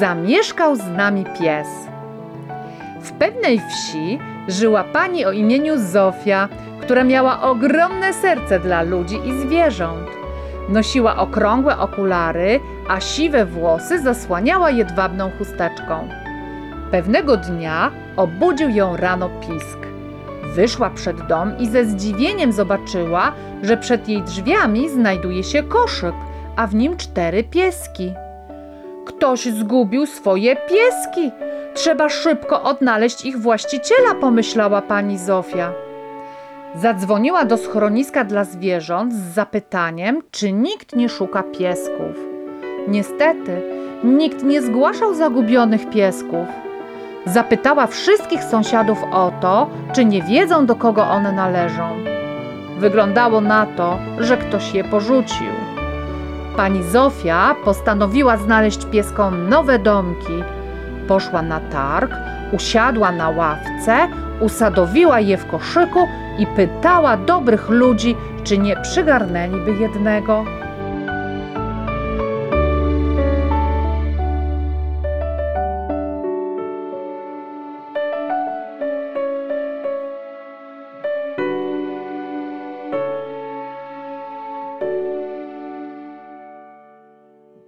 zamieszkał z nami pies. W pewnej wsi żyła pani o imieniu Zofia, która miała ogromne serce dla ludzi i zwierząt. Nosiła okrągłe okulary, a siwe włosy zasłaniała jedwabną chusteczką. Pewnego dnia obudził ją rano pisk. Wyszła przed dom i ze zdziwieniem zobaczyła, że przed jej drzwiami znajduje się koszyk, a w nim 4 pieski. Ktoś zgubił swoje pieski. Trzeba szybko odnaleźć ich właściciela, pomyślała pani Zofia. Zadzwoniła do schroniska dla zwierząt z zapytaniem, czy nikt nie szuka piesków. Niestety, nikt nie zgłaszał zagubionych piesków. Zapytała wszystkich sąsiadów o to, czy nie wiedzą, do kogo one należą. Wyglądało na to, że ktoś je porzucił. Pani Zofia postanowiła znaleźć pieskom nowe domki. Poszła na targ, usiadła na ławce, usadowiła je w koszyku i pytała dobrych ludzi, czy nie przygarnęliby jednego.